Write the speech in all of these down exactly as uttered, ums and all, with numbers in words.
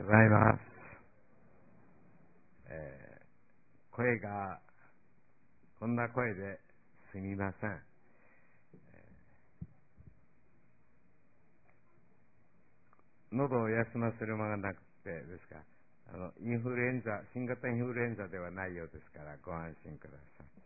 ございます。えー、声がこんな声ですみません。喉を休ませる間がなくてですか、あのインフルエンザ、新型インフルエンザではないようですからご安心ください。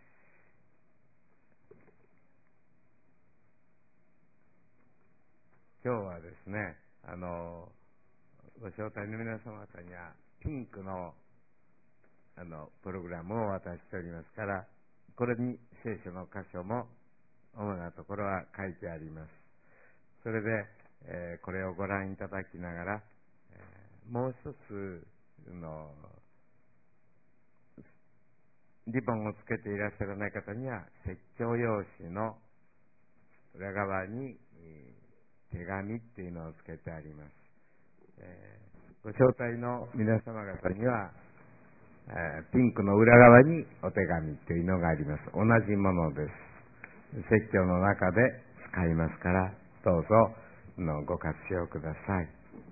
今日はですね、あのご招待の皆様方にはピンクのあのプログラムを渡しておりますから、これに聖書の箇所も主なところは書いてあります。それで、えー、これをご覧いただきながら、えー、もう一つのリボンをつけていらっしゃらない方には説教用紙の裏側に、えー、手紙っていうのをつけてあります。えー、ご招待の皆様方には、えー、ピンクの裏側にお手紙というのがあります。同じものです。説教の中で使いますから、どうぞのご活用ください。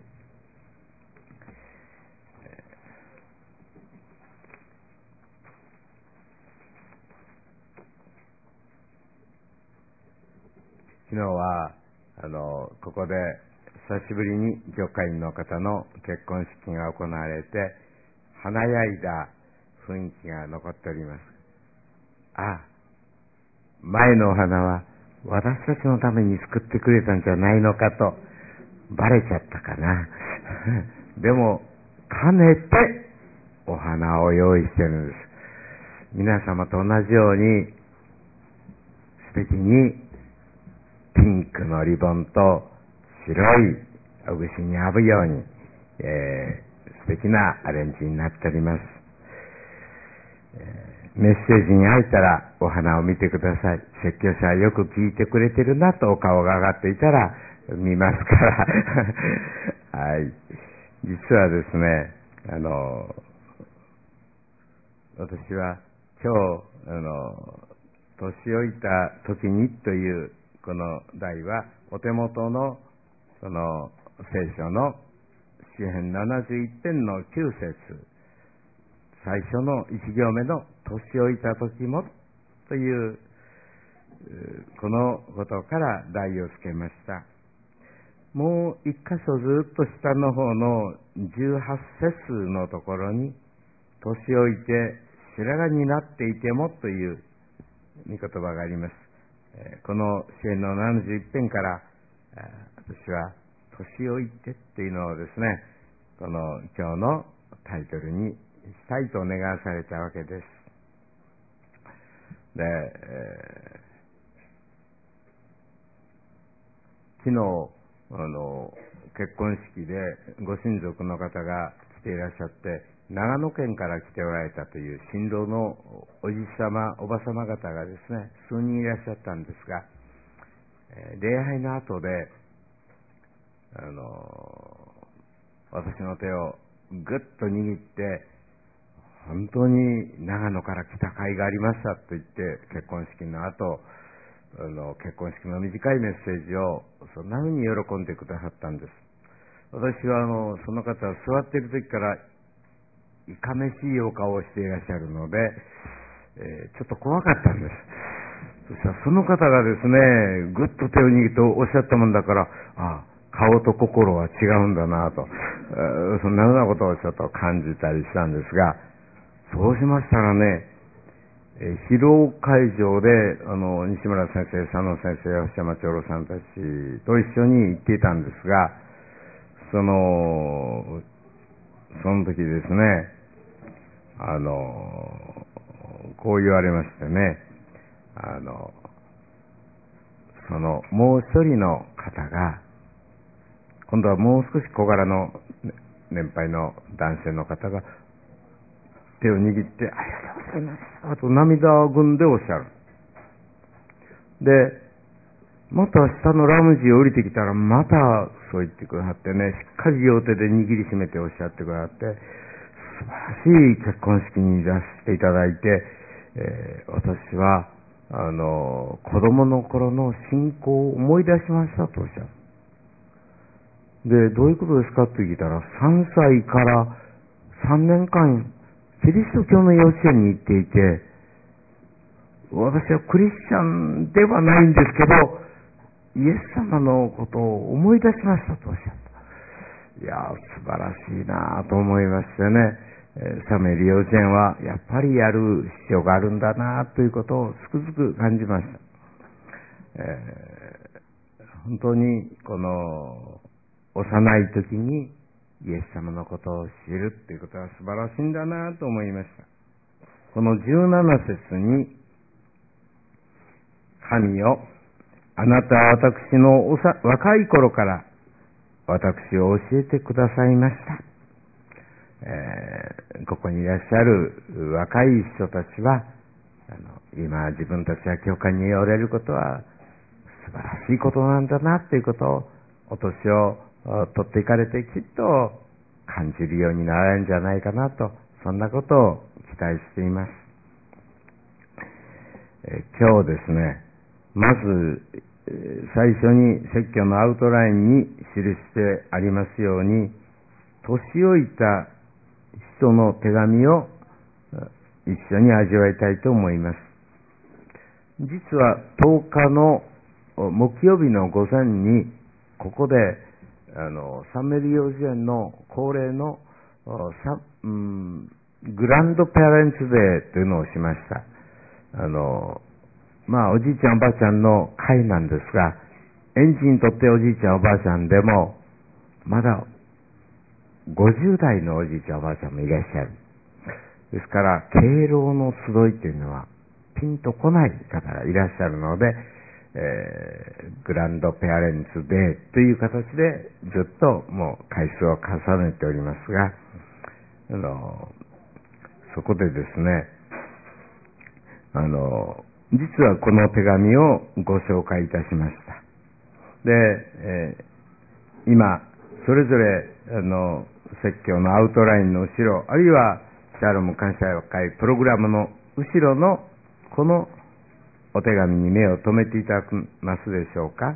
昨日はあのここで久しぶりに教会員の方の結婚式が行われて、華やいだ雰囲気が残っております。ああ、前のお花は私たちのために作ってくれたんじゃないのかとバレちゃったかな。でも兼ねてお花を用意してるんです。皆様と同じように素敵にピンクのリボンと白いお串に合うように、えー、素敵なアレンジになっております。えー、メッセージに入ったらお花を見てください。説教者はよく聞いてくれてるなとお顔が上がっていたら見ますからはい。実はですね、あの私は今日あの年老いた時にというこの題はお手元のその聖書の詩編ななじゅういち編のきゅう節、最初のいち行目の年老いた時もというこのことから題をつけました。もう一箇所ずっと下の方のじゅうはち節のところに、年老いて白髪になっていてもという御言葉があります。この詩編のななじゅういち編から私は年老いてっていうのをですね、この今日のタイトルにしたいと願わされたわけです。で、えー、昨日あの結婚式でご親族の方が来ていらっしゃって、長野県から来ておられたという新郎のおじさまおばさま方がですね、数人いらっしゃったんですが、えー、礼拝の後であの私の手をぐっと握って、本当に長野から来た甲斐がありましたと言って、結婚式の後あの結婚式の短いメッセージをそんな風に喜んでくださったんです。私はあのその方は座っている時からいかめしいお顔をしていらっしゃるので、えー、ちょっと怖かったんです。そしたらその方がですね、ぐっと手を握っておっしゃったもんだから、ああ、顔と心は違うんだなと、そんなようなことをちょっと感じたりしたんですが、そうしましたらね、え披露会場であの西村先生、佐野先生、星山長老さんたちと一緒に行っていたんですが、そのその時ですね、あのこう言われましてね、あのそのもう一人の方が、今度はもう少し小柄の年配の男性の方が手を握って、ありがとうございますと涙ぐんでおっしゃる。で、また下のラムジーを降りてきたらまたそう言ってくださってね、しっかり両手で握りしめておっしゃってくださって、素晴らしい結婚式に出していただいて、えー、私はあの子供の頃の信仰を思い出しましたとおっしゃる。 で、どういうことですかって聞いたら、さんさいからさんねんかん、キリスト教の幼稚園に行っていて、私はクリスチャンではないんですけど、イエス様のことを思い出しましたとおっしゃった。いやー、素晴らしいなと思いましてね、えーサムエル幼稚園はやっぱりやる必要があるんだなということをつくづく感じました。えー本当にこの幼い時にイエス様のことを知るっていうことは素晴らしいんだなと思いました。このじゅうなな節に、神よ、あなたは私のおさ若い頃から私を教えてくださいました。えーここにいらっしゃる若い人たちは、あの今自分たちが教会におれることは素晴らしいことなんだなということを、お年を取っていかれてきっと感じるようになられるんじゃないかなと、そんなことを期待しています。えー今日ですね、まずえー最初に説教のアウトラインに記してありますように、年老いた人の手紙を一緒に味わいたいと思います。実はとおかの木曜日の午前に、ここであのサムエル幼稚園の恒例のサ、うん、グランドペアレンツデーというのをしました。あのまあおじいちゃんおばあちゃんの会なんですが、園児にとっておじいちゃんおばあちゃんでもまだごじゅう代のおじいちゃんおばあちゃんもいらっしゃる。ですから敬老の集いというのはピンとこない方がいらっしゃるので、えーグランドペアレンツデーという形でずっともう回数を重ねておりますが、あのそこでですね、あの実はこの手紙をご紹介いたしました。で、えー今それぞれあの説教のアウトラインの後ろ、あるいはシャロム感謝会プログラムの後ろのこのお手紙に目を留めていただけますでしょうか。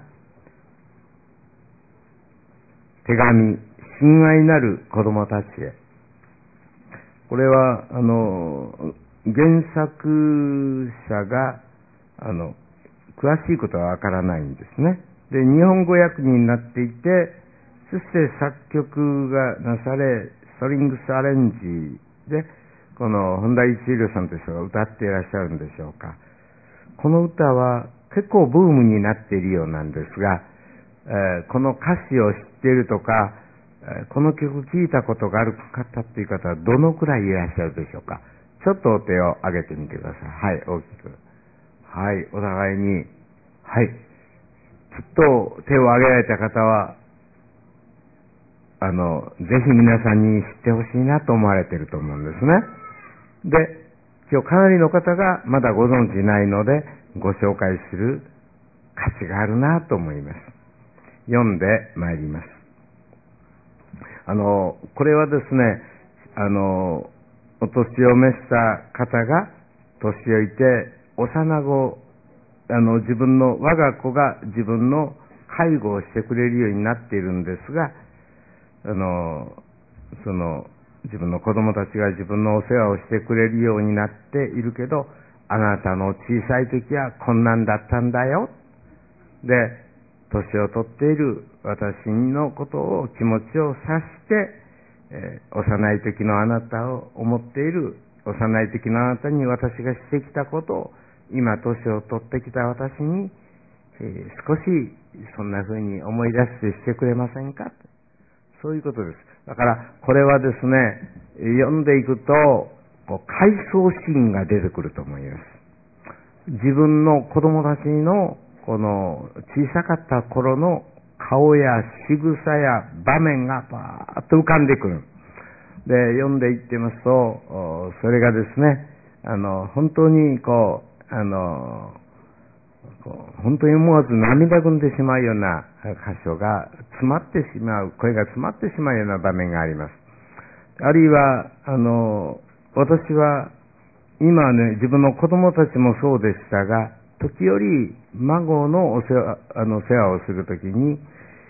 手紙、親愛なる子供たちへ。これはあの原作者があの詳しいことはわからないんですね。で、日本語訳になっていて、そして作曲がなされ、ストリングスアレンジでこの本田一郎さんという人が歌っていらっしゃるんでしょうか。この歌は結構ブームになっているようなんですが、えーこの歌詞を知っているとか、えーこの曲聴いたことがある方っていう方はどのくらいいらっしゃるでしょうか。ちょっとお手を挙げてみてください。はい、大きく。はい、お互いに。はい。きっと手を挙げられた方は、あの、ぜひ皆さんに知ってほしいなと思われていると思うんですね。で、今日かなりの方がまだご存知ないので、ご紹介する価値があるなと思います。読んでまいります。あの、これはですね、あの、お年を召した方が年老いて、幼子、あの、自分の、我が子が自分の介護をしてくれるようになっているんですが、あの、その、自分の子供たちが自分のお世話をしてくれるようになっているけど、あなたの小さい時はこんなんだったんだよ。で、年を取っている私のことを、気持ちを察して、えー幼い時のあなたを思っている、幼い時のあなたに私がしてきたことを、今年を取ってきた私に、えー少しそんな風に思い出してしてくれませんか。そういうことです。だから、これはですね、読んでいくと、こう回想シーンが出てくると思います。自分の子供たちの、この小さかった頃の顔や仕草や場面がバーッと浮かんでくる。で、読んでいってますと、おそれがですね、あの、本当にこう、あの、こう本当に思わず涙ぐんでしまうような箇所が詰まってしまう、声が詰まってしまうような場面があります。あるいは、あの、私は今ね、自分の子供たちもそうでしたが、時折孫のお世話、あの世話をするときに、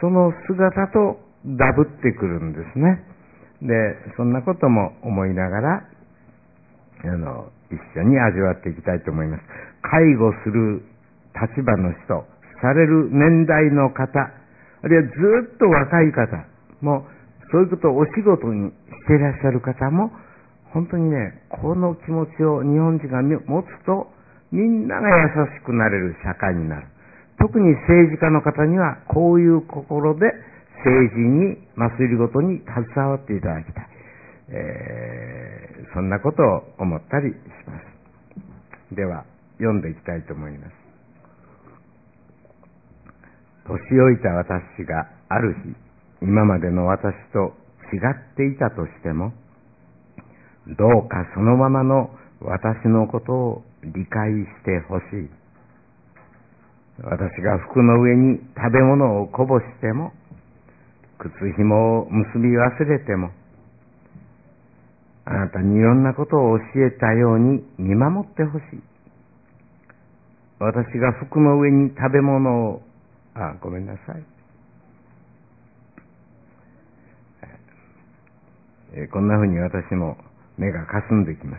その姿とダブってくるんですね。で、そんなことも思いながら、あの、一緒に味わっていきたいと思います。介護する立場の人、される年代の方、あるいはずっと若い方も、そういうことをお仕事にしていらっしゃる方も、本当にね、この気持ちを日本人が持つと、みんなが優しくなれる社会になる。特に政治家の方には、こういう心で政治に、政りごとに携わっていただきたい。えー、そんなことを思ったりします。では、読んでいきたいと思います。年老いた私がある日、今までの私と違っていたとしても、どうかそのままの私のことを理解してほしい。私が服の上に食べ物をこぼしても、靴紐を結び忘れても、あなたにいろんなことを教えたように見守ってほしい。私が服の上に食べ物を、あ、ごめんなさい。えこんなふうに私も目がかすんできます。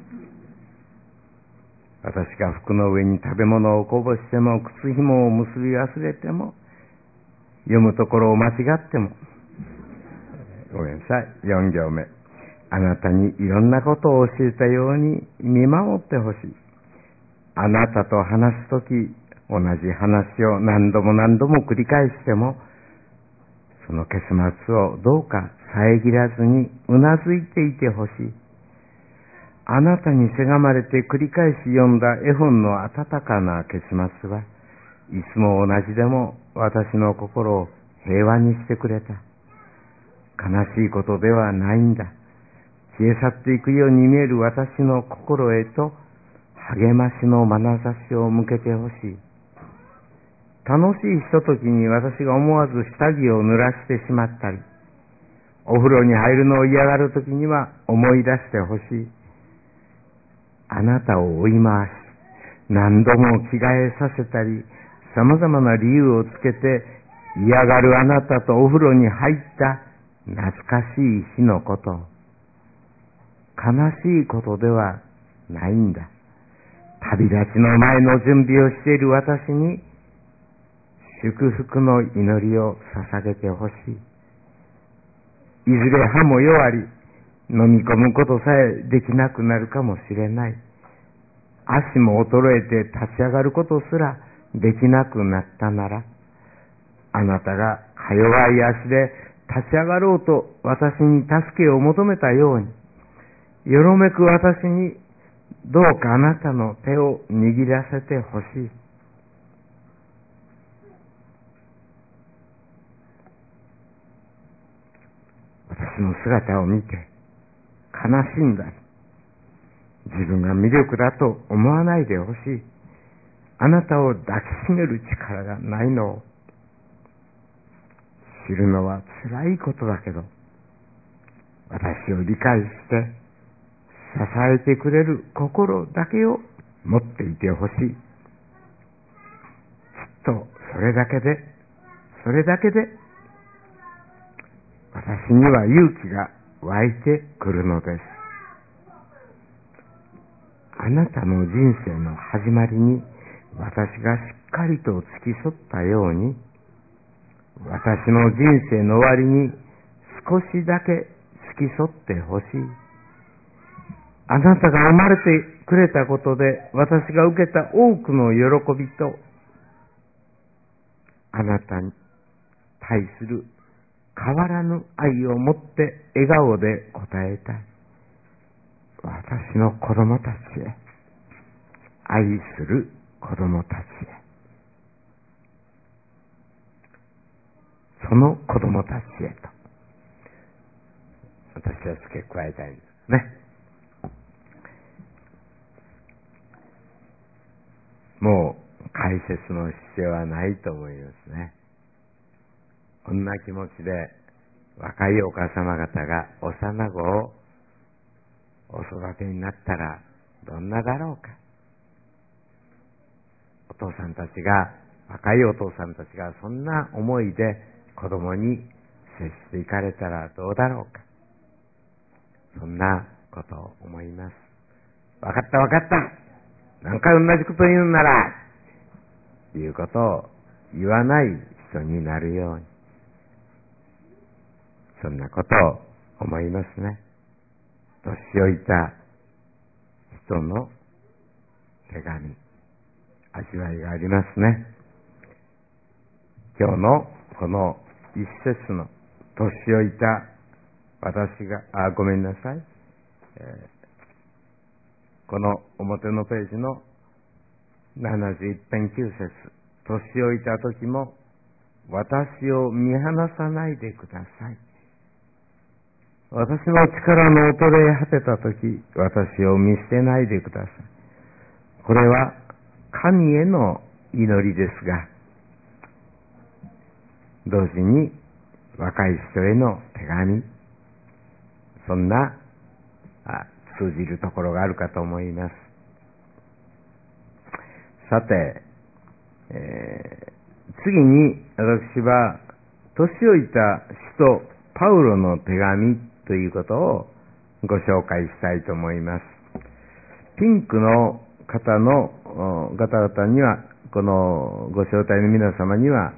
私が服の上に食べ物をこぼしても、靴紐を結び忘れても、読むところを間違っても、ごめんなさい、よん行目。あなたにいろんなことを教えたように見守ってほしい。あなたと話すとき、同じ話を何度も何度も繰り返しても、その結末をどうか遮らずにうなずいていてほしい。あなたにせがまれて繰り返し読んだ絵本の温かな結末は、いつも同じでも私の心を平和にしてくれた。悲しいことではないんだ。消え去っていくように見える私の心へと励ましの眼差しを向けてほしい。楽しいひとときに私が思わず下着を濡らしてしまったり、お風呂に入るのを嫌がるときには思い出してほしい。あなたを追い回し、何度も着替えさせたり、様々な理由をつけて嫌がるあなたとお風呂に入った懐かしい日のこと。悲しいことではないんだ。旅立ちの前の準備をしている私に祝福の祈りを捧げてほしい。いずれ歯も弱り、飲み込むことさえできなくなるかもしれない。足も衰えて立ち上がることすらできなくなったなら、あなたがか弱い足で立ち上がろうと私に助けを求めたように、よろめく私にどうかあなたの手を握らせてほしい。私の姿を見て悲しんだり、自分が魅力だと思わないでほしい。あなたを抱きしめる力がないのを知るのは辛いことだけど、私を理解して支えてくれる心だけを持っていてほしい。きっとそれだけで、それだけで私には勇気が湧いてくるのです。あなたの人生の始まりに私がしっかりと付き添ったように、私の人生の終わりに少しだけ付き添ってほしい。あなたが生まれてくれたことで私が受けた多くの喜びと、あなたに対する変わらぬ愛を持って笑顔で応えたい。私の子供たちへ、愛する子供たちへ、その子供たちへと私は付け加えたいんですね。もう解説の必要はないと思いますね。こんな気持ちで若いお母様方が幼子をお育てになったらどんなだろうか。お父さんたちが若いお父さんたちがそんな思いで子供に接していかれたらどうだろうか。そんなことを思います。わかったわかった。何回同じこと言うんなら、いうことを言わない人になるように。そんなことを思いますね。年老いた人の手紙、味わいがありますね。今日のこの一節の年老いた私が、あ、ごめんなさい。えーこの表のページのななじゅういち編きゅう節、年老いた時も私を見放さないでください。私の力の衰え果てた時、私を見捨てないでください。これは神への祈りですが、同時に若い人への手紙、そんなあ通じるところがあるかと思います。さて、えー、次に私は年老いた使徒パウロの手紙ということをご紹介したいと思います。ピンクの方の方々には、このご招待の皆様には、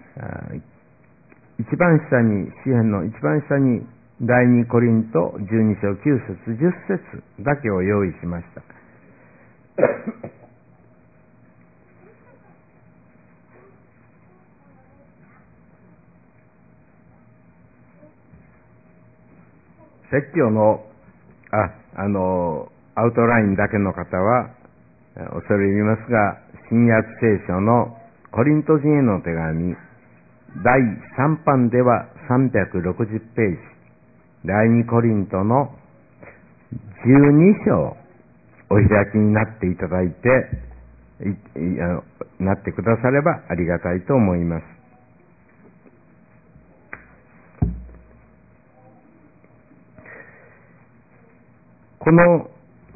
一番下に、詩篇の一番下に第二コリントじゅうに章きゅう節じゅっ節だけを用意しました。説教の、あ、あの、アウトラインだけの方は、恐れ入りますが、新約聖書のコリント人への手紙、だいさん版ではさんびゃくろくじゅうページ、第二コリントのじゅうに章、お開きになっていただいて、いいあのなってくださればありがたいと思います。この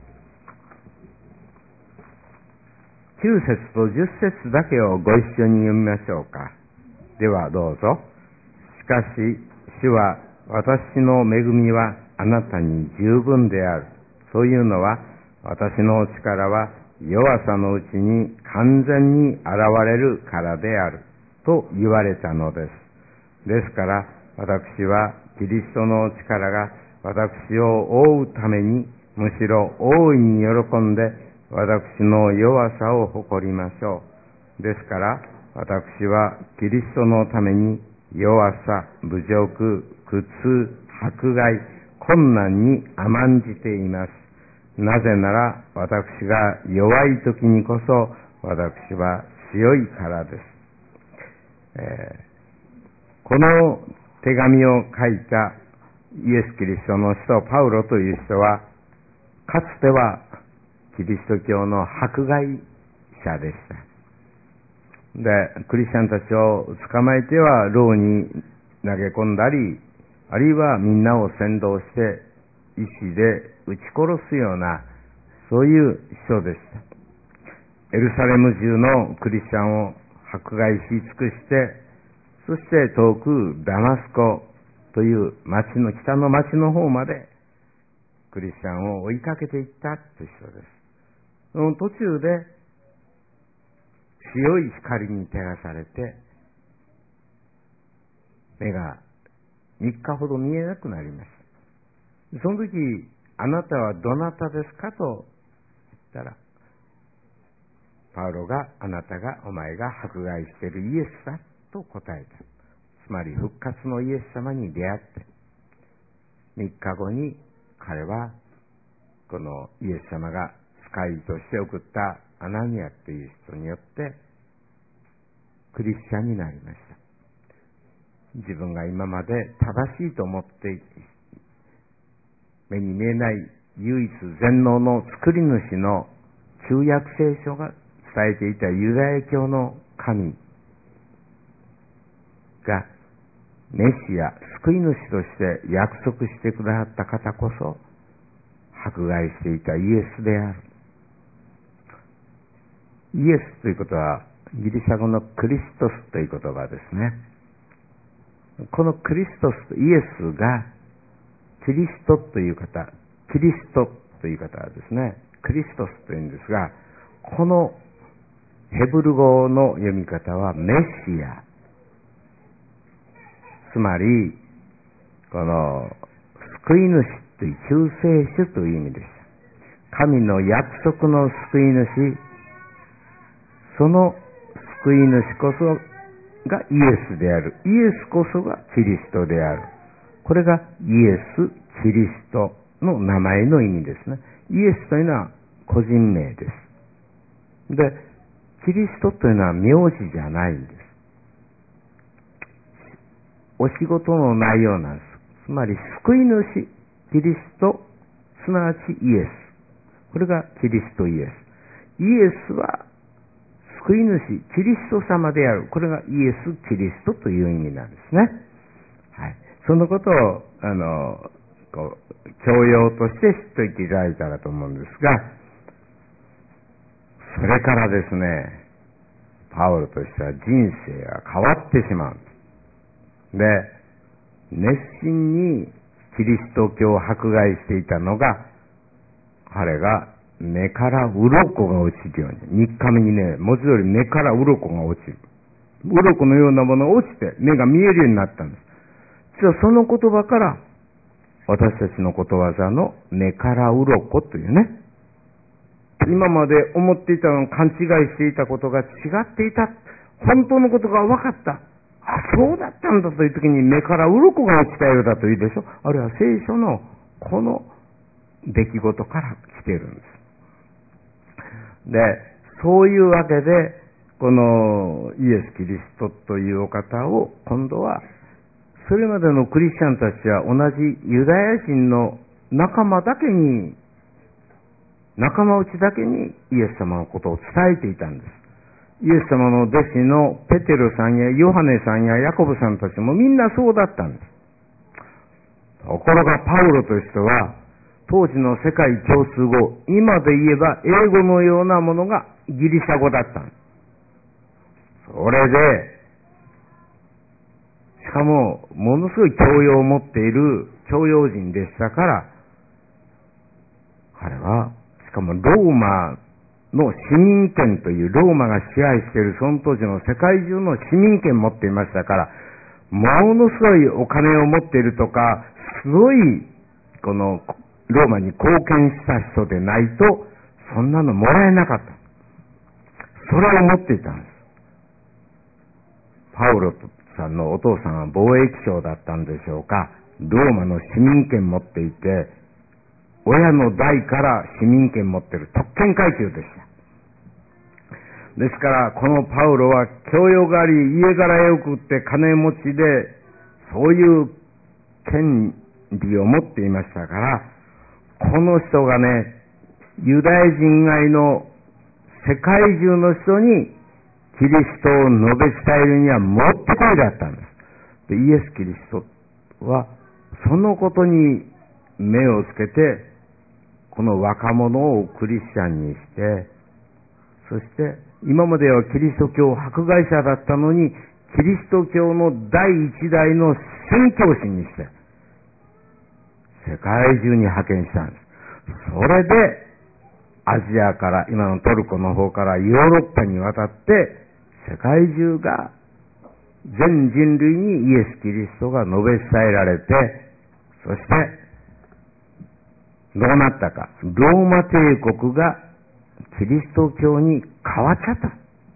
きゅう節とじゅっ節だけをご一緒に読みましょうか。ではどうぞ。しかし主は、私の恵みはあなたに十分である。というのは、私の力は弱さのうちに完全に現れるからである。と言われたのです。ですから、私はキリストの力が私を覆うために、むしろ大いに喜んで、私の弱さを誇りましょう。ですから、私はキリストのために弱さ、侮辱、苦痛、迫害、困難に甘んじています。なぜなら、私が弱い時にこそ、私は強いからです。えー、この手紙を書いたイエス・キリストの使徒パウロという人は、かつてはキリスト教の迫害者でした。で、クリスチャンたちを捕まえては牢に投げ込んだり、あるいはみんなを扇動して石で撃ち殺すような、そういう人でした。エルサレム中のクリスチャンを迫害し尽くして、そして遠くダマスコという町の、北の町の方までクリスチャンを追いかけていったという人です。その途中で強い光に照らされて、目がみっかほど見えなくなりました。その時、あなたはどなたですかと言ったら、パウロが、あなたが、お前が迫害しているイエスだと答えた。つまり復活のイエス様に出会って、みっかごに彼は、このイエス様が使いとして送ったアナニアという人によって、クリスチャンになりました。自分が今まで正しいと思って、目に見えない唯一全能の作り主の旧約聖書が伝えていたユダヤ教の神がメシア、救い主として約束してくださった方こそ迫害していたイエスである。イエスということはギリシャ語のクリストスという言葉ですね。このクリストス、イエスがキリストという方、キリストという方はですね、クリストスというんですが、このヘブル語の読み方はメシア、つまりこの救い主という救世主という意味です。神の約束の救い主、その救い主こそがイエスである。イエスこそがキリストである。これがイエス・キリストの名前の意味ですね。イエスというのは個人名です。で、キリストというのは名字じゃないんです。お仕事の内容なんです。つまり救い主、キリスト、すなわちイエス。これがキリストイエス。イエスは救い主、キリスト様である。これがイエス・キリストという意味なんですね。はい。そのことを、あの、こう、教養として知っておいていただいたらと思うんですが、それからですね、パウロとしては人生が変わってしまう。で、熱心にキリスト教を迫害していたのが、彼が目から鱗が落ちるように、みっかめにね、文字通り目から鱗が落ちる。鱗のようなものが落ちて目が見えるようになったんです。実はその言葉から、私たちのことわざの目から鱗というね、今まで思っていたのを勘違いしていたことが違っていた。本当のことが分かった。あ、そうだったんだという時に目から鱗が落ちたようだというでしょ。あるいは聖書のこの出来事から来ているんです。で、そういうわけで、このイエス・キリストというお方を今度は、それまでのクリスチャンたちは同じユダヤ人の仲間だけに、仲間内だけにイエス様のことを伝えていたんです。イエス様の弟子のペテロさんやヨハネさんやヤコブさんたちもみんなそうだったんです。ところがパウロという人は、当時の世界共通語、今で言えば英語のようなものがギリシャ語だったんです。それで、しかも、ものすごい教養を持っている教養人でしたから、彼は、しかもローマの市民権という、ローマが支配しているその当時の世界中の市民権を持っていましたから、ものすごいお金を持っているとか、すごい、この、ローマに貢献した人でないと、そんなのもらえなかった。それを持っていたんです。パウロさんのお父さんは貿易商だったんでしょうか。ローマの市民権持っていて、親の代から市民権持っている特権階級でした。ですから、このパウロは教養があり、家柄よくって金持ちで、そういう権利を持っていましたから、この人がね、ユダヤ人以外の世界中の人にキリストを述べ伝えるにはもってこいだったんです。で、イエス・キリストはそのことに目をつけて、この若者をクリスチャンにして、そして今まではキリスト教迫害者だったのに、キリスト教の第一代の宣教師にして、世界中に派遣したんです。それで、アジアから、今のトルコの方からヨーロッパに渡って、世界中が全人類にイエス・キリストが述べ伝えられて、そして、どうなったか。ローマ帝国がキリスト教に変わっちゃった。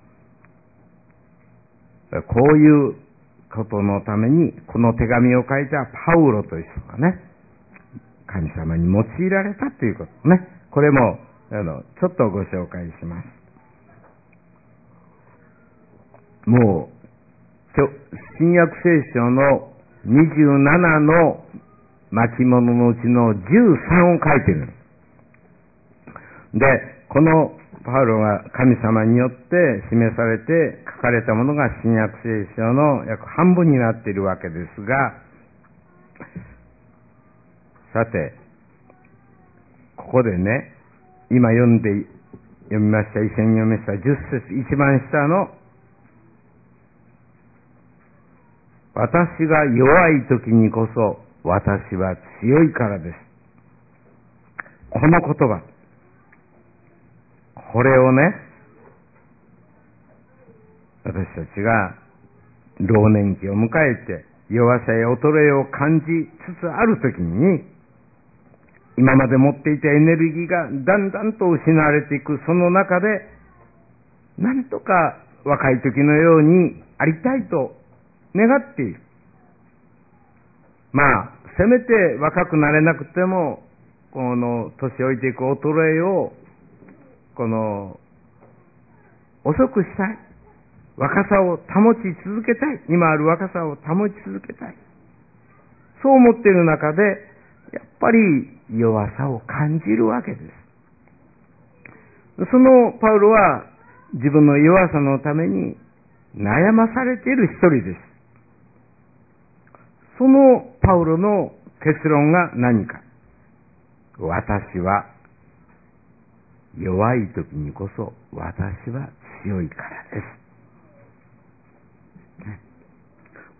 こういうことのために、この手紙を書いたパウロという人がね、神様に用いられたということね。これも、あの、ちょっとご紹介します。もう、新約聖書のにじゅうななの巻物のうちのじゅうさんを書いてる。で、このパウロが神様によって示されて書かれたものが新約聖書の約半分になっているわけですが、さて、ここでね、今読んで、読みました、一緒に読みましたじゅっ節、一番下の私が弱い時にこそ私は強いからです。この言葉、これをね、私たちが老年期を迎えて弱さや衰えを感じつつある時に、今まで持っていたエネルギーがだんだんと失われていくその中で、なんとか若い時のようにありたいと願っている。まあせめて若くなれなくても、この年老いていく衰えをこの遅くしたい、若さを保ち続けたい、今ある若さを保ち続けたい、そう思っている中でやっぱり弱さを感じるわけです。そのパウロは自分の弱さのために悩まされている一人です。そのパウロの結論が何か。私は弱い時にこそ私は強いからです。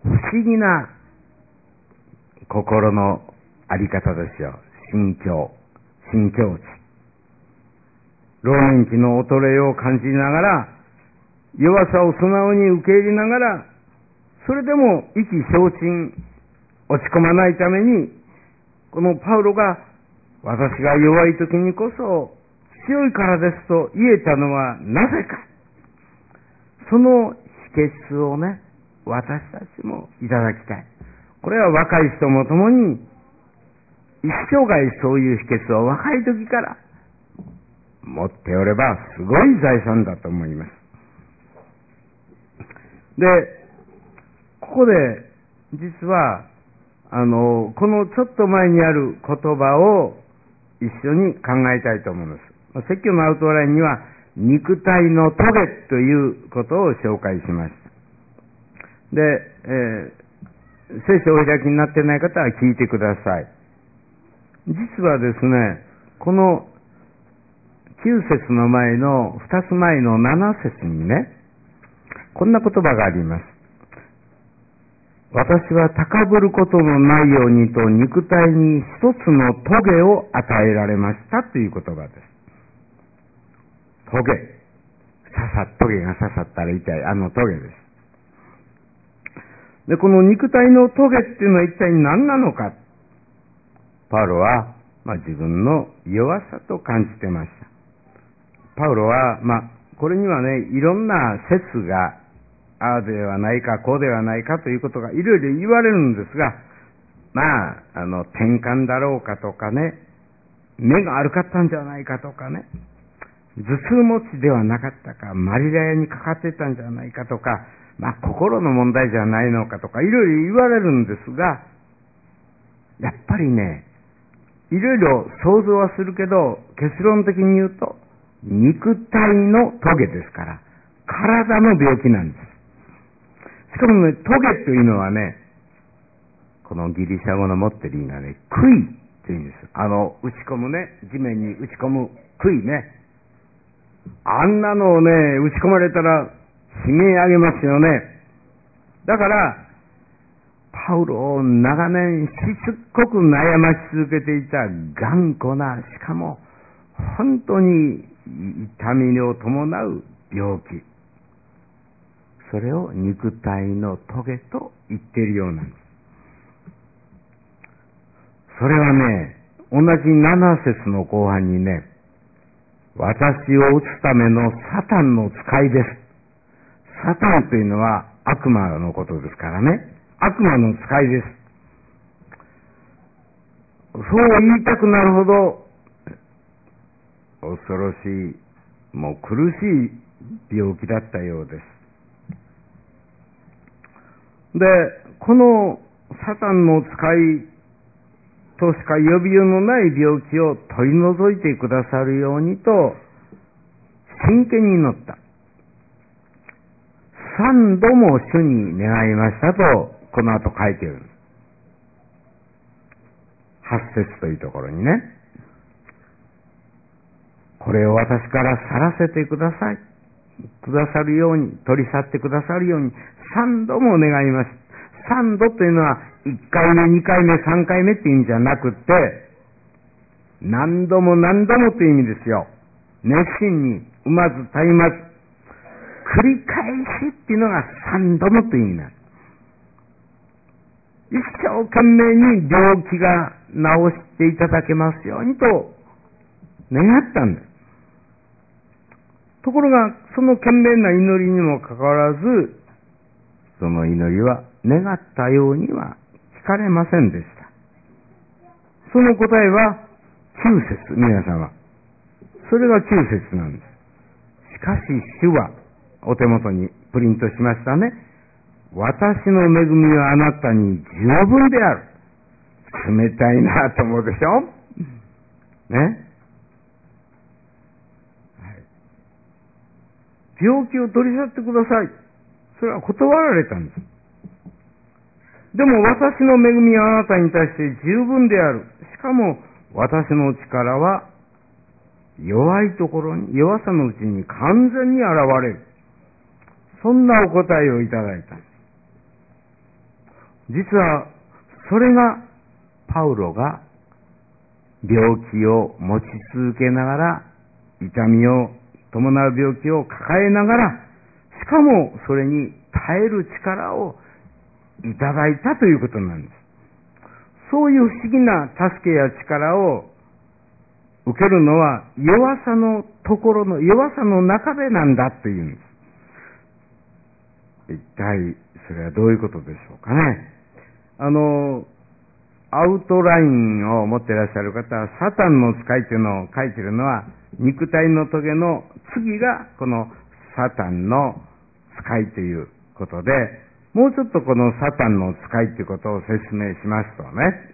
不思議な心のあり方ですよ。心境、心境値。老年期の衰えを感じながら、弱さを素直に受け入れながら、それでも意気消沈、落ち込まないために、このパウロが私が弱い時にこそ強いからですと言えたのはなぜか。その秘訣をね、私たちもいただきたい。これは若い人もともに一生涯そういう秘訣を若い時から持っておればすごい財産だと思います。で、ここで実はあのこのちょっと前にある言葉を一緒に考えたいと思います。説教のアウトラインには肉体のトゲということを紹介しました。で、えー、聖書をお開きになっていない方は聞いてください。実はですね、このきゅう節の前のふたつまえのなな節にね、こんな言葉があります。私は高ぶることのないようにと肉体に一つのトゲを与えられましたという言葉です。トゲ。刺さっ、トゲが刺さったら痛い、あのトゲです。で、この肉体のトゲっていうのは一体何なのか。パウロは、まあ、自分の弱さと感じてました。パウロは、まあ、これにはね、いろんな説が、ああではないか、こうではないかということがいろいろ言われるんですが、まあ、あの、転換だろうかとかね、目が悪かったんじゃないかとかね、頭痛持ちではなかったか、マリラヤにかかってたんじゃないかとか、まあ、心の問題じゃないのかとか、いろいろ言われるんですが、やっぱりね、いろいろ想像はするけど、結論的に言うと、肉体のトゲですから、体の病気なんです。しかもね、トゲというのはね、このギリシャ語の持ってる意味がね、杭というんです。あの、打ち込むね、地面に打ち込む杭ね。あんなのをね、打ち込まれたら悲鳴上げますよね。だから、パウロを長年しつこく悩まし続けていた頑固な、しかも本当に痛みを伴う病気。それを肉体のトゲと言っているようなんです。それはね、同じなな節の後半にね、私を打つためのサタンの使いです。サタンというのは悪魔のことですからね。悪魔の使いです。そう言いたくなるほど恐ろしい、もう苦しい病気だったようです。で、このサタンの使いとしか呼びようのない病気を取り除いてくださるようにと真剣に祈った。三度も主に願いましたとこの後書いてるんです。八節というところにね、これを私から去らせてください、くださるように、取り去ってくださるように三度も願いました。 三度というのは、いっかいめ、にかいめ、さんかいめって意味じゃなくて、何度も何度もという意味ですよ。熱心に、うまずたゆまず、繰り返しっていうのが三度もという意味なんです。一生懸命に病気が治していただけますようにと願ったんです。ところが、その懸命な祈りにもかかわらず、その祈りは願ったようには聞かれませんでした。その答えはきゅう節、皆様。それがきゅう節なんです。しかし主は、お手元にプリントしましたね。私の恵みはあなたに十分である。冷たいなと思うでしょね。病気を取り去ってください。それは断られたんです。でも私の恵みはあなたに対して十分である。しかも私の力は弱いところに、弱さのうちに完全に現れる。そんなお答えをいただいた。実はそれがパウロが病気を持ち続けながら、痛みを伴う病気を抱えながら、しかもそれに耐える力をいただいたということなんです。そういう不思議な助けや力を受けるのは弱さのところの弱さの中でなんだというんです。一体それはどういうことでしょうかね。あのアウトラインを持っていらっしゃる方は、サタンの使いというのを書いているのは、肉体の棘の次がこのサタンの使いということで、もうちょっとこのサタンの使いということを説明しますとね、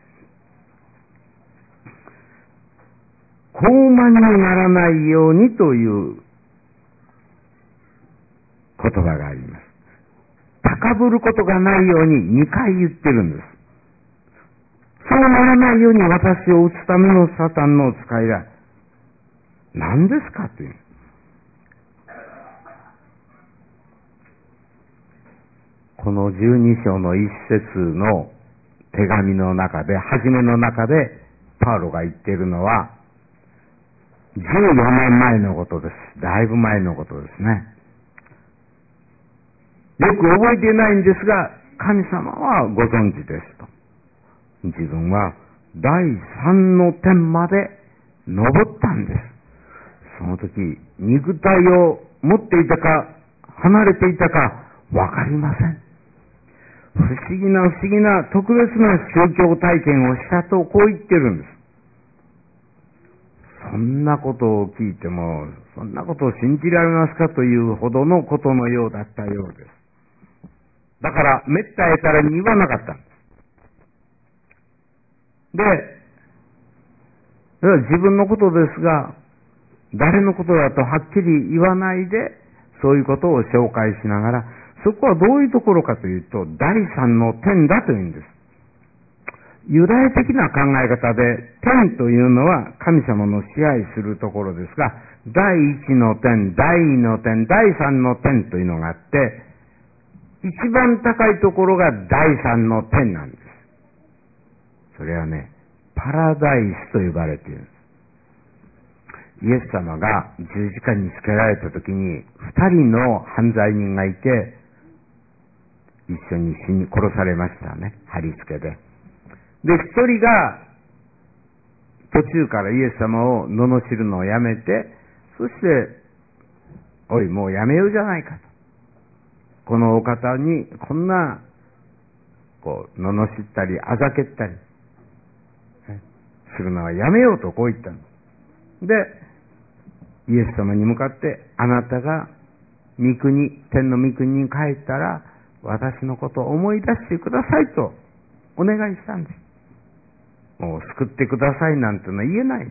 高慢にならないようにという言葉があります。高ぶることがないようににかい言ってるんです。そうならないように私を打つためのサタンの使いが何ですかという。このじゅうに章の一節の手紙の中で、初めの中でパウロが言っているのはじゅうよねんまえのことです。だいぶ前のことですね。よく覚えていないんですが、神様はご存知ですと。自分はだいさんの天まで登ったんです。その時、肉体を持っていたか離れていたかわかりません。不思議な不思議な特別な宗教体験をしたとこう言ってるんです。そんなことを聞いても、そんなことを信じられますかというほどのことのようだったようです。だから、めったやたらに言わなかったんです。で、自分のことですが、誰のことだとはっきり言わないで、そういうことを紹介しながら、そこはどういうところかというと、第三の天だというんです。ユダヤ的な考え方で、天というのは神様の支配するところですが、第一の天、第二の天、第三の天というのがあって、一番高いところが第三の天なんです。それはね、パラダイスと呼ばれているんです。イエス様が十字架につけられた時に、二人の犯罪人がいて、一緒に死に殺されましたね。貼り付けで。で、一人が途中からイエス様を罵るのをやめて、そして、おい、もうやめようじゃないかと。このお方にこんな、こう、罵ったり、あざけったり、するのはやめようとこう言ったの。で、イエス様に向かって、あなたが御国、天の御国に帰ったら、私のことを思い出してくださいとお願いしたんです。もう救ってくださいなんてのは言えない。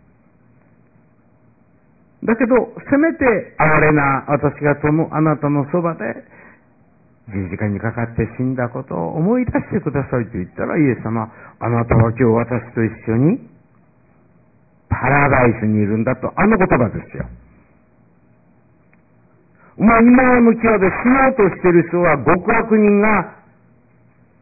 だけど、せめて哀れな私がそのあなたのそばで十字架にかかって死んだことを思い出してくださいと言ったら、イエス様、あなたは今日私と一緒にパラダイスにいるんだと、あの言葉ですよ。まあ今の際で死のうとしている人は極悪人が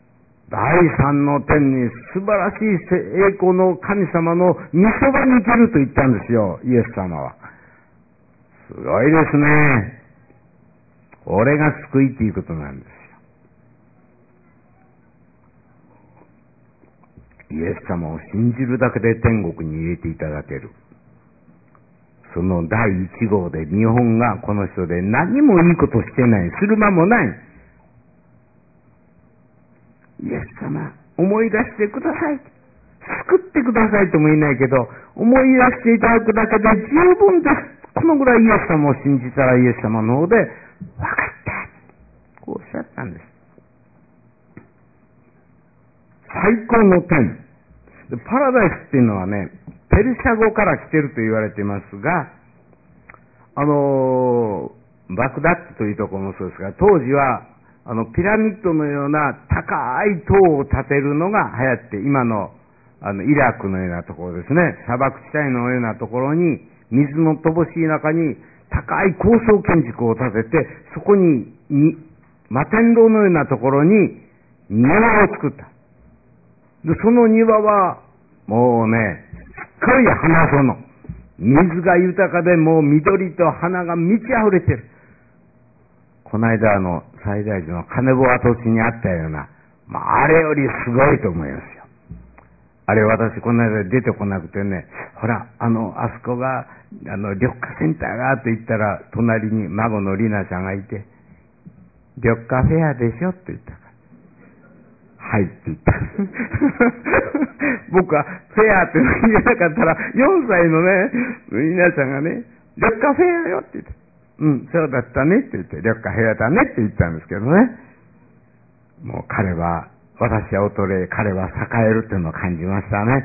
第三の天に素晴らしい栄光の神様の御そばに生きると言ったんですよ、イエス様は。すごいですね。俺が救いっていうことなんですよ。イエス様を信じるだけで天国に入れていただける。その第一号で日本がこの人で何もいいことしてない、する間もない。イエス様、思い出してください。救ってくださいとも言えないけど、思い出していただくだけで十分です。このぐらいイエス様を信じたらイエス様の方で、分かった。こうおっしゃったんです。最高の天。パラダイスっていうのはね、ペルシャ語から来てると言われていますが、あのー、バグダッドというところもそうですが、当時は、あの、ピラミッドのような高い塔を建てるのが流行って、今の、あの、イラクのようなところですね、砂漠地帯のようなところに、水の乏しい中に高い高層建築を建てて、そこに、に、摩天楼のようなところに庭を作った。で、その庭は、もうね、すっごい花園。水が豊かで、もう緑と花が満ち溢れてる。この間あの、最大寺の金棒跡地にあったような、まあ、あれよりすごいと思いますよ。あれ私この間出てこなくてね、ほら、あの、あそこが、あの、緑化センターがって言ったら、隣に孫のリナちゃんがいて、緑化フェアでしょって言ったから。はいって言った。僕はフェアって言えなかったら、よんさいのね、リナちゃんがね、緑化フェアよって言った。うん、そうだったねって言って、緑化フェアだねって言ったんですけどね。もう彼は、私は衰え、彼は栄えるっていうのを感じましたね。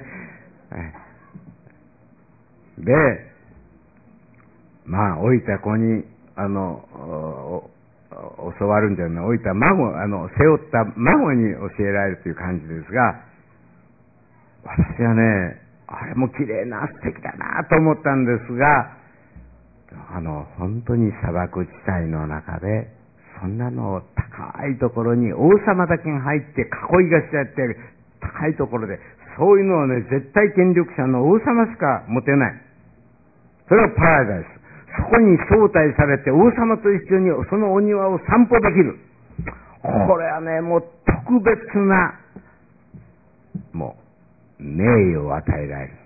で、まあ、老いた子に、あの、教わるんじゃない、老いた孫、あの、背負った孫に教えられるという感じですが、私はね、あれも綺麗な素敵だなと思ったんですが、あの、本当に砂漠地帯の中で、そんなの高いところに王様だけが入って囲いがしてあって高いところで、そういうのはね、絶対権力者の王様しか持てない。それはパラダイス。そこに招待されて王様と一緒にそのお庭を散歩できる。これはね、もう特別な、もう、名誉を与えられる。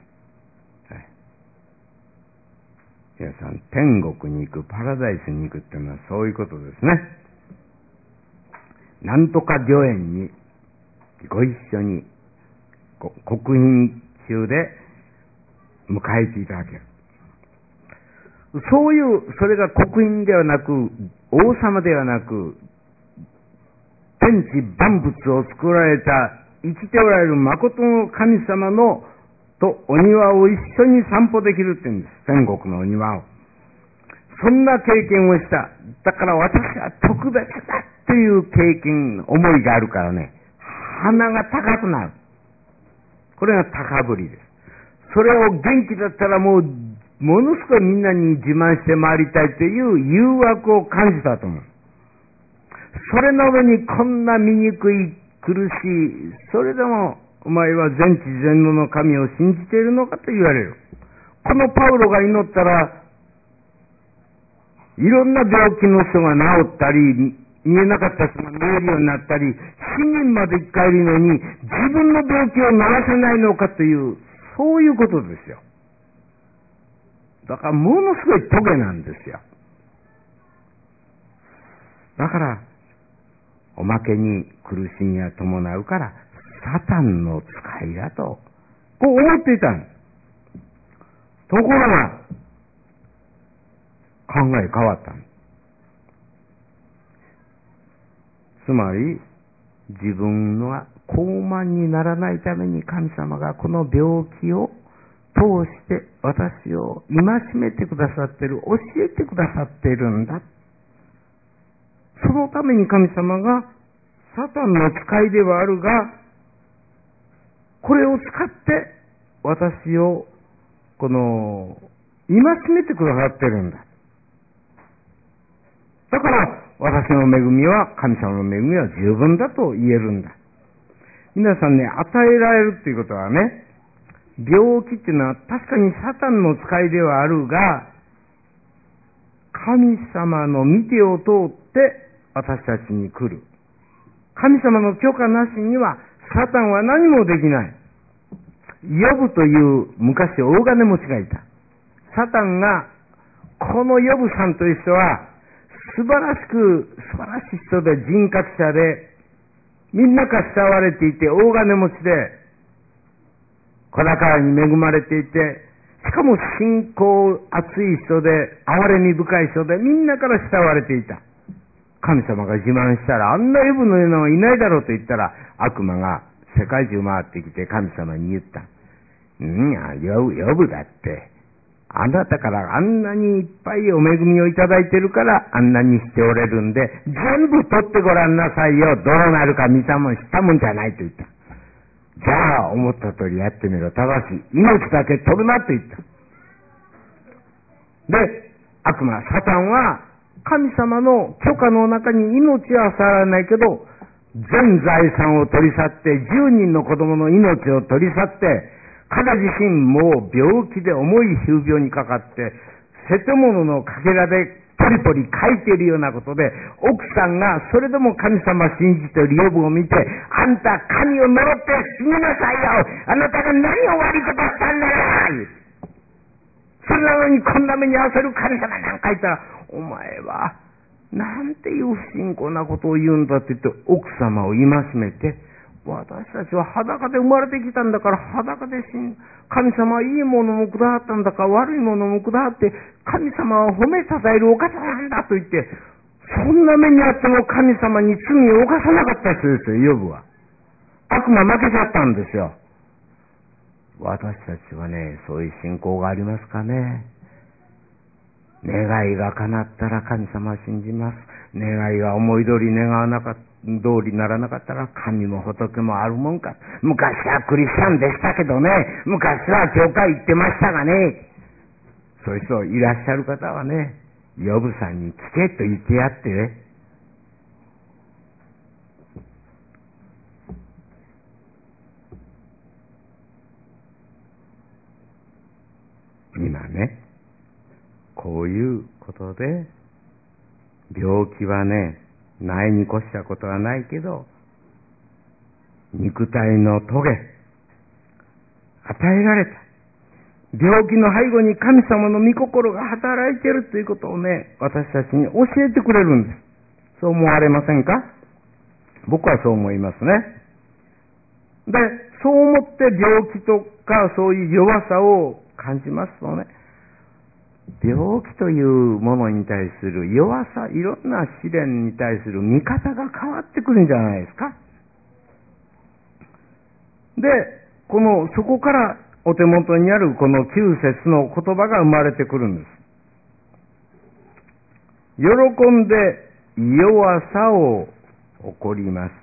皆さん、天国に行く、パラダイスに行くっていうのはそういうことですね。なんとか御苑にご一緒に国賓中で迎えていただける。そういう、それが国賓ではなく、王様ではなく、天地万物を作られた、生きておられる誠の神様のとお庭を一緒に散歩できるって言うんです。天国のお庭を。そんな経験をした。だから私は特別だっていう経験、思いがあるからね、鼻が高くなる。これが高ぶりです。それを元気だったらもう、ものすごいみんなに自慢して回りたいという誘惑を感じたと思う。それなのにこんな醜い、苦しい、それでもお前は全知全能の神を信じているのかと言われる。このパウロが祈ったら、いろんな病気の人が治ったり、見えなかった人が見えるようになったり、死人まで生き返るのに自分の病気を治せないのかという、そういうことですよ。だからものすごいトゲなんですよ。だから、おまけに苦しみが伴うから、サタンの使いだと、こう思っていたんです。ところが、考え変わったんです。つまり、自分は高慢にならないために神様がこの病気を通して私を戒めてくださっている、教えてくださっているんだ。そのために神様がサタンの使いではあるが、これを使って私をこの戒めてくださっているんだ。だから私の恵みは、神様の恵みは十分だと言えるんだ。 皆さんね、与えられるっていうことはね、病気っていうのは確かにサタンの使いではあるが、神様の御手を通って私たちに来る。神様の許可なしにはサタンは何もできない。ヨブという昔大金持ちがいた。サタンがこのヨブさんという人は素晴らしく素晴らしい人で人格者でみんなから慕われていて大金持ちで子宝に恵まれていて、しかも信仰熱い人で憐れみ深い人でみんなから慕われていた。神様が自慢したらあんなヨブのようなのはいないだろうと言ったら悪魔が世界中回ってきて神様に言った。うんや、ヨブ、ヨブだって。あなたからあんなにいっぱいお恵みをいただいてるからあんなにしておれるんで、全部取ってごらんなさいよ。どうなるか見たもんしたもんじゃないと言った。じゃあ思った通りやってみろ。ただし命だけ取るなと言った。で、悪魔、サタンは神様の許可の中に命は去らないけど、全財産を取り去って、じゅうにんの子供の命を取り去って、彼自身もう病気で重い皮膚病にかかって、瀬戸物のかけらでポリポリ書いているようなことで、奥さんがそれでも神様信じているヨブを見て、あんた神を呪って死になさいよ、あなたが何を悪いことしたんだよ、それなのにこんな目に遭わせる神様なんか言ったら、お前はなんていう不信仰なことを言うんだって言って奥様を戒めて、私たちは裸で生まれてきたんだから裸で死ぬ。神様はいいものもくださったんだから悪いものもくださって神様は褒めたたえるお方なんだと言って、そんな目にあっても神様に罪を犯さなかった人ですよ、ヨブは。悪魔負けちゃったんですよ。私たちはね、そういう信仰がありますかね。願いが叶ったら神様は信じます。願いが思い通り願わなかった通りにならなかったら神も仏もあるもんか。昔はクリスチャンでしたけどね、昔は教会行ってましたがね、そういう人いらっしゃる方はね、ヨブさんに聞けと言ってやってね。今ね、こういうことで病気はね、ないに越したことはないけど、肉体の棘、与えられた。病気の背後に神様の御心が働いているということをね、私たちに教えてくれるんです。そう思われませんか？僕はそう思いますね。で、そう思って病気とかそういう弱さを感じますとね、病気というものに対する弱さ、いろんな試練に対する見方が変わってくるんじゃないですか。で、この、そこからお手元にあるこのきゅう節の言葉が生まれてくるんです。喜んで弱さを誇ります。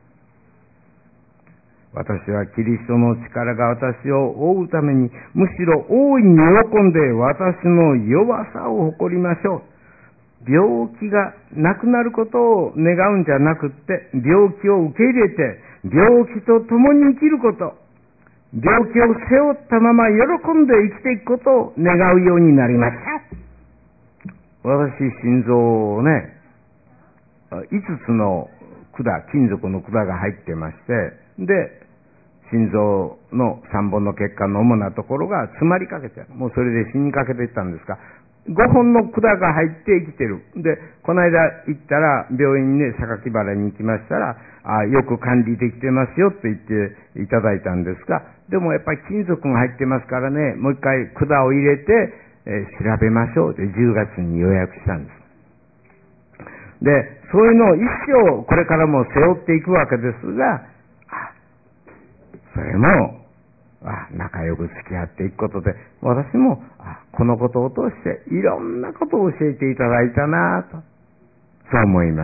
私はキリストの力が私を覆うために、むしろ大いに喜んで私の弱さを誇りましょう。病気がなくなることを願うんじゃなくって、病気を受け入れて、病気と共に生きること、病気を背負ったまま喜んで生きていくことを願うようになりました。私、心臓をね、いつつの管、金属の管が入ってまして、で、心臓のさんぼんの血管の主なところが詰まりかけて、もうそれで死にかけていったんですが、ごほんの管が入って生きてる。で、この間行ったら病院にね、榊原に行きましたら、あよく管理できてますよと言っていただいたんですが、でもやっぱり金属が入ってますからね、もう一回管を入れて、えー、調べましょうってじゅうがつに予約したんです。で、そういうのを一生これからも背負っていくわけですが、それもあ仲良く付き合っていくことで、私もあこのことを通していろんなことを教えていただいたなと、そう思います。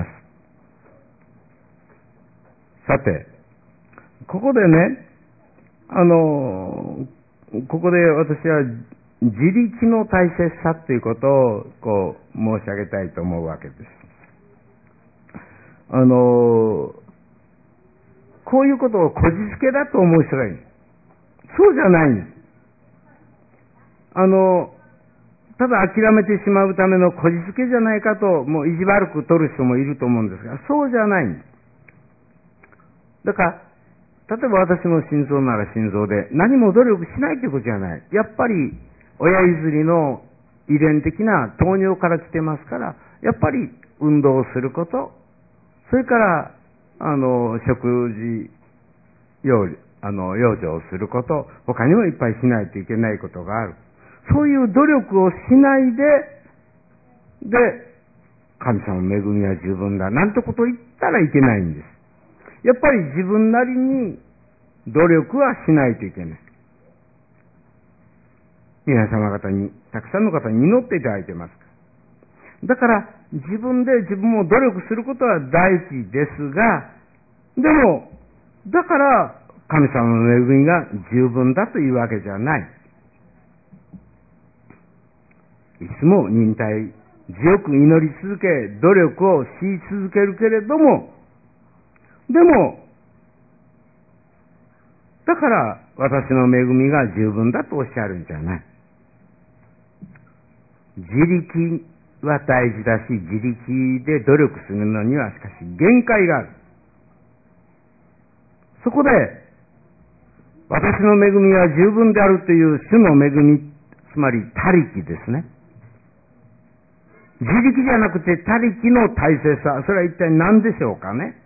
さて、ここでね、あのここで私は自力の大切さということをこう申し上げたいと思うわけです。あのこういうことをこじつけだと思う人がいる。そうじゃないんです。あの、ただ諦めてしまうためのこじつけじゃないかと、もう意地悪く取る人もいると思うんですが、そうじゃないんです。だから、例えば私の心臓なら心臓で何も努力しないということじゃない。やっぱり親譲りの遺伝的な糖尿から来てますから、やっぱり運動をすること、それから、あの、食事、養、あの、養生をすること、他にもいっぱいしないといけないことがある。そういう努力をしないで、で、神様の恵みは十分だ、なんてことを言ったらいけないんです。やっぱり自分なりに努力はしないといけない。皆様方に、たくさんの方に祈っていただいてます。だから自分で自分も努力することは大事ですが、でも、だから神様の恵みが十分だというわけじゃない。いつも忍耐強く祈り続け、努力をし続けるけれども、でも、だから私の恵みが十分だとおっしゃるんじゃない。自力は大事だし、自力で努力するのにはしかし限界がある。そこで、私の恵みは十分であるという主の恵み、つまり他力ですね。自力じゃなくて他力の大切さ、それは一体何でしょうかね。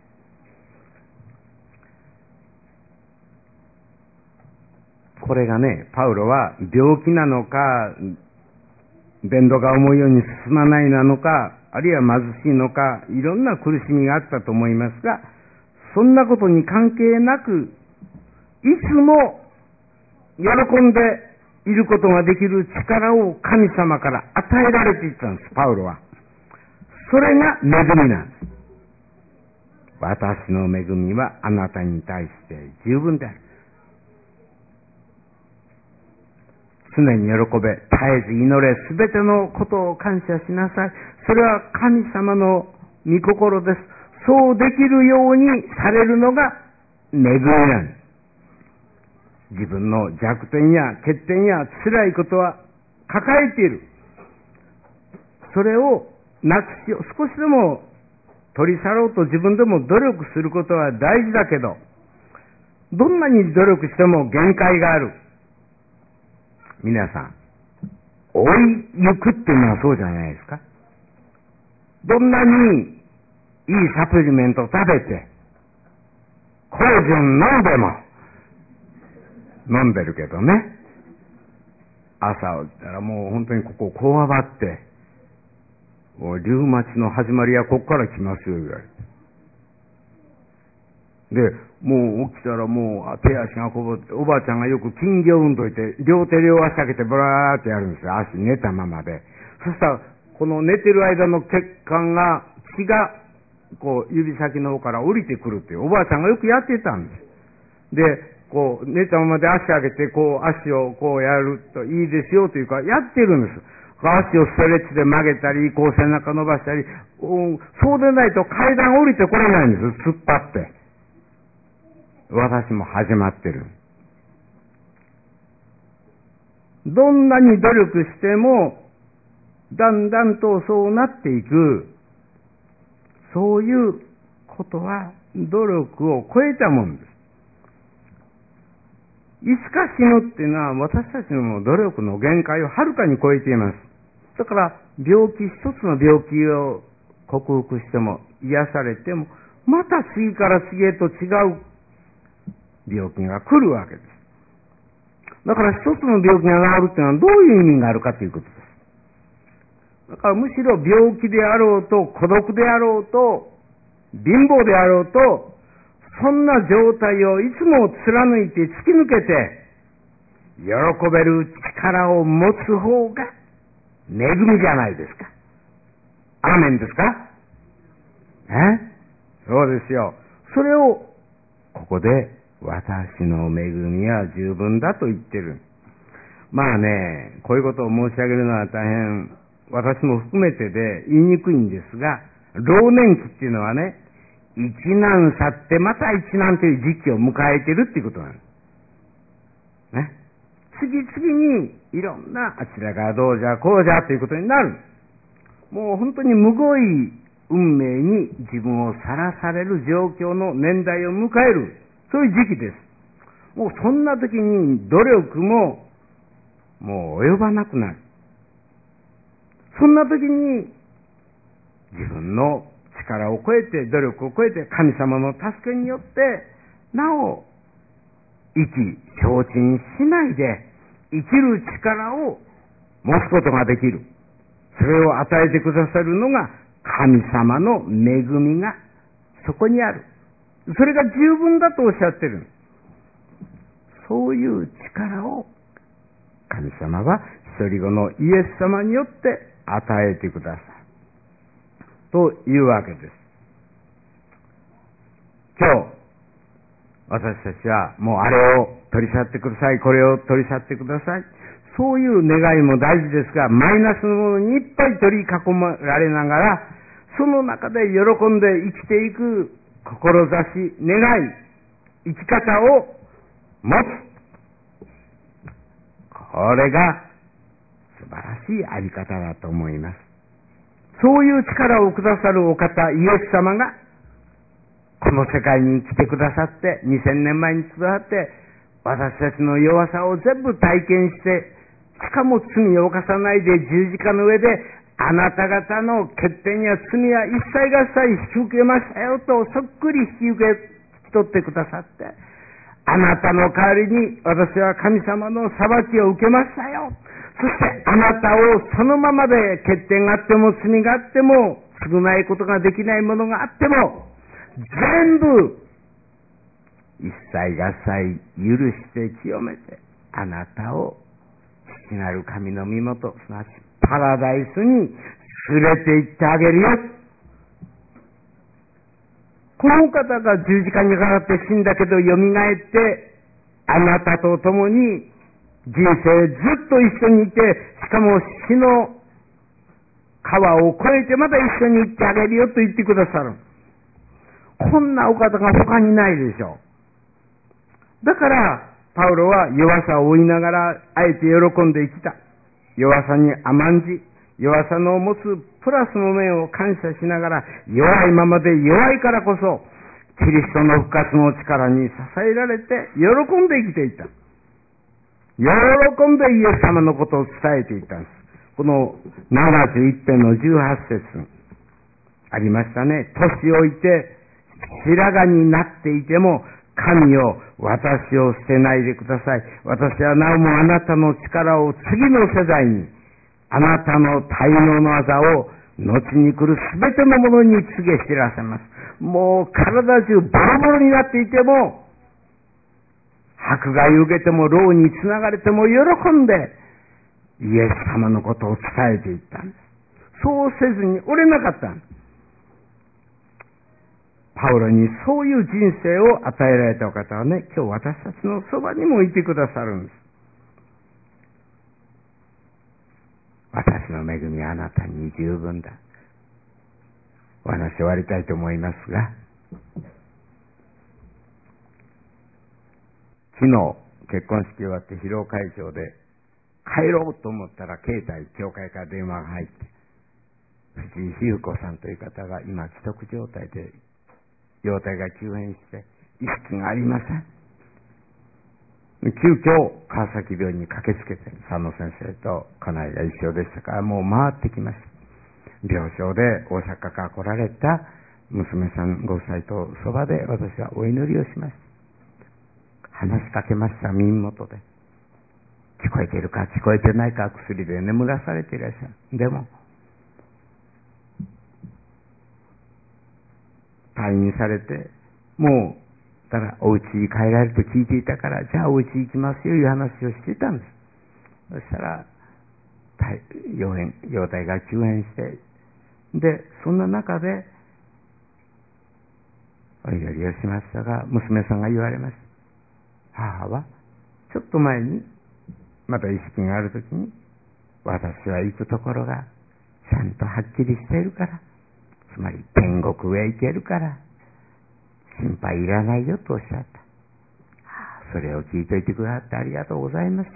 これがね、パウロは病気なのか、伝道が思うように進まないなのか、あるいは貧しいのか、いろんな苦しみがあったと思いますが、そんなことに関係なく、いつも喜んでいることができる力を神様から与えられていたんです、パウロは。それが恵みなんです。私の恵みはあなたに対して十分である。常に喜べ、絶えず祈れ、すべてのことを感謝しなさい。それは神様の御心です。そうできるようにされるのが恵みなんです。自分の弱点や欠点や辛いことは抱えている。それをなくしよう。少しでも取り去ろうと自分でも努力することは大事だけど、どんなに努力しても限界がある。皆さん、追い行くっていうのはそうじゃないですか。どんなにいいサプリメント食べて、コージュン飲んでも、飲んでるけどね、朝起きたらもう本当にこここわばって、もうリウマチの始まりはここから来ますよ、言われて。で、もう起きたらもう手足がこぼって、おばあちゃんがよく金魚運動いて、両手両足かけてブラーってやるんですよ。足寝たままで。そしたら、この寝てる間の血管が、血が、こう、指先の方から降りてくるっていう、おばあちゃんがよくやってたんです。で、こう、寝たままで足上げて、こう、足をこうやるといいですよというか、やってるんです。足をストレッチで曲げたり、こう背中伸ばしたり、うん、そうでないと階段降りてこれないんです。突っ張って。私も始まってる。どんなに努力しても、だんだんとそうなっていく。そういうことは努力を超えたもんです。いつか死ぬっていうのは私たちの努力の限界をはるかに超えています。だから病気、一つの病気を克服しても癒されても、また次から次へと違う病気が来るわけです。だから一つの病気が治るっていうのはどういう意味があるかということです。だからむしろ病気であろうと、孤独であろうと、貧乏であろうと、そんな状態をいつも貫いて突き抜けて、喜べる力を持つ方が恵みじゃないですか。アーメンですか？え？そうですよ。それをここで私の恵みは十分だと言ってる。まあね、こういうことを申し上げるのは大変私も含めてで言いにくいんですが、老年期っていうのはね、 一難去ってまた一難という時期を迎えているっていうことなんです。ね。次々にいろんなあちらがどうじゃこうじゃということになる。もう本当にむごい運命に自分をさらされる状況の年代を迎える。そういう時期です。もうそんな時に努力ももう及ばなくなる。そんな時に自分の力を超えて、努力を超えて、神様の助けによって、なお、生き、承知しないで、生きる力を持つことができる。それを与えてくださるのが、神様の恵みがそこにある。それが十分だとおっしゃってる。そういう力を、神様は一人子のイエス様によって与えてくださる。というわけです。今日、私たちはもうあれを取り去ってください、これを取り去ってください。そういう願いも大事ですが、マイナスのものにいっぱい取り囲まれながら、その中で喜んで生きていく志、願い、生き方を持つ。これが素晴らしいあり方だと思います。そういう力をくださるお方、イエス様が、この世界に来てくださって、にせんねんまえに来てくださって、私たちの弱さを全部体験して、しかも罪を犯さないで十字架の上で、あなた方の欠点や罪や一切合切引き受けましたよと、そっくり引き受け、引き取ってくださって、あなたの代わりに私は神様の裁きを受けましたよ。そしてあなたをそのままで欠点があっても罪があっても償いことができないものがあっても全部一切合切許して清めてあなたを父なる神の身元すなわちパラダイスに連れて行ってあげるよ。この方が十字架にかかって死んだけど蘇ってあなたと共に人生ずっと一緒にいて、しかも死の川を越えてまた一緒に行ってあげるよと言ってくださる。こんなお方が他にないでしょう。だからパウロは弱さを負いながらあえて喜んで生きた。弱さに甘んじ、弱さの持つプラスの面を感謝しながら、弱いままで弱いからこそキリストの復活の力に支えられて喜んで生きていた。喜んでイエス様のことを伝えていたんです。このななじゅういち編のじゅうはち節ありましたね。年老いて白髪になっていても神よ私を捨てないでください。私はなおもあなたの力を次の世代に、あなたの大能の技を後に来るすべてのものに告げ知らせます。もう体中ボロボロになっていても、迫害を受けても牢につながれても喜んでイエス様のことを伝えていったんです。そうせずに折れなかったんです。パウロにそういう人生を与えられたお方はね、今日私たちのそばにもいてくださるんです。私の恵みはあなたに十分だ。お話終わりたいと思いますが、昨日結婚式終わって披露会場で帰ろうと思ったら携帯教会から電話が入って、藤井日子さんという方が今危篤状態で容体が急変して意識がありません。急遽川崎病院に駆けつけて、佐野先生と家内が一緒でしたからもう回ってきました。病床で大阪から来られた娘さんご夫妻とそばで私はお祈りをしました。話しかけました。耳元で聞こえているか聞こえてないか、薬で眠らされていらっしゃる。でも退院されてもうただお家に帰られると聞いていたから、じゃあお家行きますよいう話をしていたんです。そしたら容体が急変して、でそんな中でお祈りをしましたが、娘さんが言われました。母はちょっと前にまた意識があるときに、私は行くところがちゃんとはっきりしているから、つまり天国へ行けるから心配いらないよとおっしゃった。それを聞いといてくださってありがとうございました。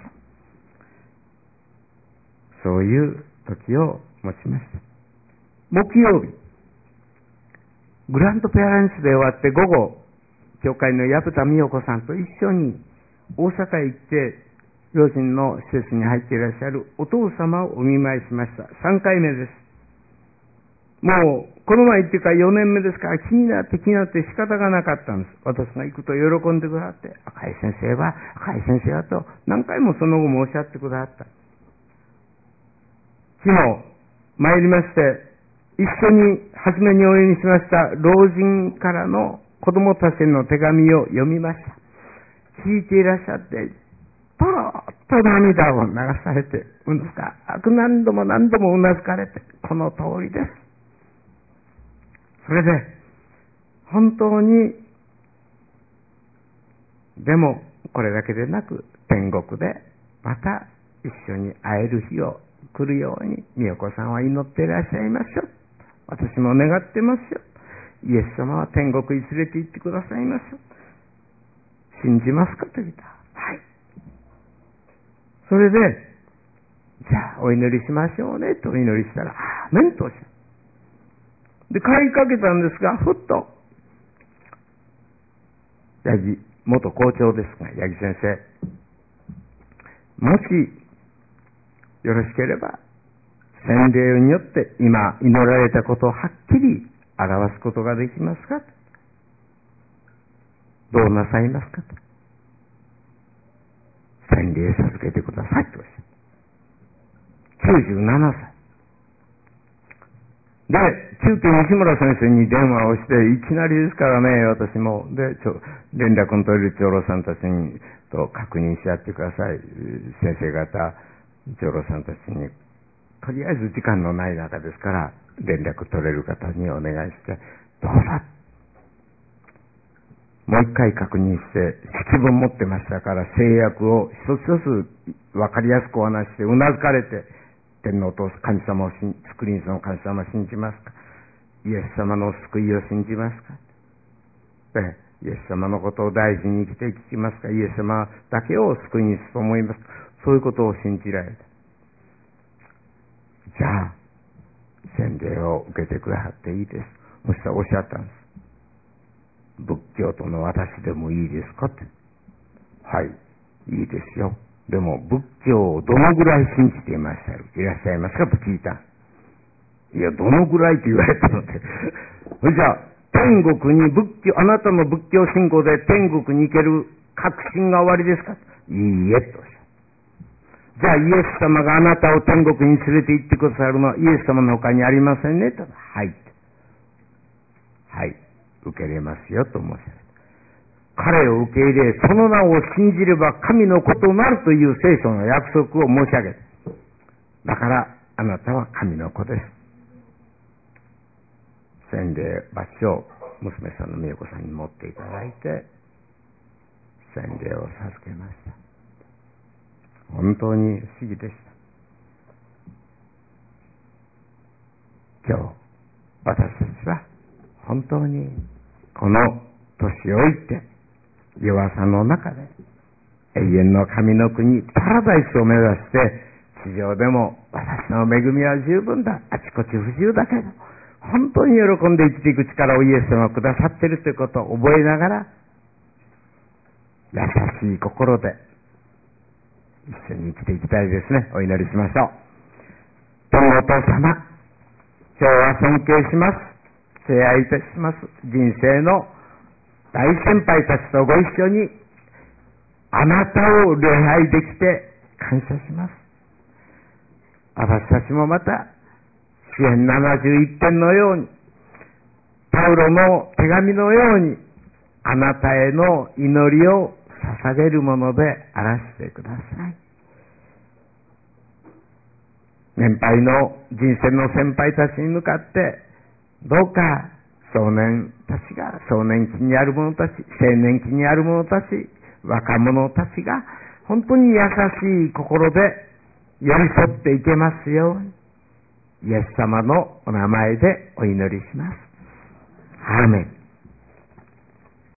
そういう時を持ちました。木曜日、グランドペアレンツで終わって午後、教会の薮田美代子さんと一緒に大阪へ行って、両親の施設に入っていらっしゃるお父様をお見舞いしました。さんかいめです。もう、この前行ってからよねんめですから気になって気になって仕方がなかったんです。私が行くと喜んでくださって、赤井先生は、赤井先生はと何回もその後もおっしゃってくださった。昨日、参りまして、一緒に初めにお読みしました老人からの子供たちへの手紙を読みました。聞いていらっしゃって、とろっと涙を流されて、うんですか、何度も何度もうなずかれて、この通りです。それで、本当に、でも、これだけでなく、天国で、また一緒に会える日を来るように、美代子さんは祈っていらっしゃいましょう。私も願ってますよ。イエス様は天国に連れて行ってくださいますよ。信じますかと言った。はい。それで、じゃあお祈りしましょうねとお祈りしたら、アーメンとおっしゃる。で、帰りかけたんですが、ふっと、八木、元校長ですが、八木先生、もし、よろしければ、洗礼によって今祈られたことをはっきり表すことができますかと。どうなさいますかと。洗礼授けてくださいとおっしゃる。きゅうじゅうななさい。で、中継西村先生に電話をして、いきなりですからね、私も。で、ちょ連絡の取れる長老さんたちにと確認し合ってください。先生方、長老さんたちに、とりあえず時間のない中ですから、連絡取れる方にお願いして、どうぞ。もう一回確認して、積分持ってましたから、制約を一つ一つ分かりやすくお話して、うなずかれて、天皇と神様を信じ、スクリーンの神様を信じますか、イエス様の救いを信じますか、でイエス様のことを大事に生きて聞きますか、イエス様だけを救いにと思いますか、そういうことを信じられた。じゃあ洗礼を受けてくださっていいです。そしたらおっしゃったんです。仏教徒の私でもいいですかって。はい、いいですよ。でも仏教をどのぐらい信じていましたいらっしゃいますかと聞いた。いや、どのぐらいって言われたので。それじゃあ、天国に仏教、あなたの仏教信仰で天国に行ける確信が終わりですか。いいえ、とおっしゃる。じゃあ、イエス様があなたを天国に連れて行ってくださるのはイエス様の他にありませんねと。はい。はい。受け入れますよと申し上げた。彼を受け入れ、その名を信じれば神の子となるという聖書の約束を申し上げた。だから、あなたは神の子です。洗礼場所を娘さんの美代子さんに持っていただいて、洗礼を授けました。本当に不思議でした。今日、私たちは本当にこの年老いて弱さの中で永遠の神の国パラダイスを目指して、地上でも私の恵みは十分だ、あちこち不自由だけど本当に喜んで生きていく力をイエス様がくださっているということを覚えながら、優しい心で一緒に生きていきたいですね。お祈りしましょう。天のお父様、今日は尊敬します、敬愛いたします。人生の大先輩たちとご一緒にあなたを礼拝できて感謝します。私たちもまた詩編ななじゅういってんのように、パウロの手紙のように、あなたへの祈りを捧げるものであらしてください。年配の人生の先輩たちに向かって、どうか少年たちが、少年期にある者たち、青年期にある者たち、若者たちが、本当に優しい心で寄り添っていけますように、イエス様のお名前でお祈りします。アーメン。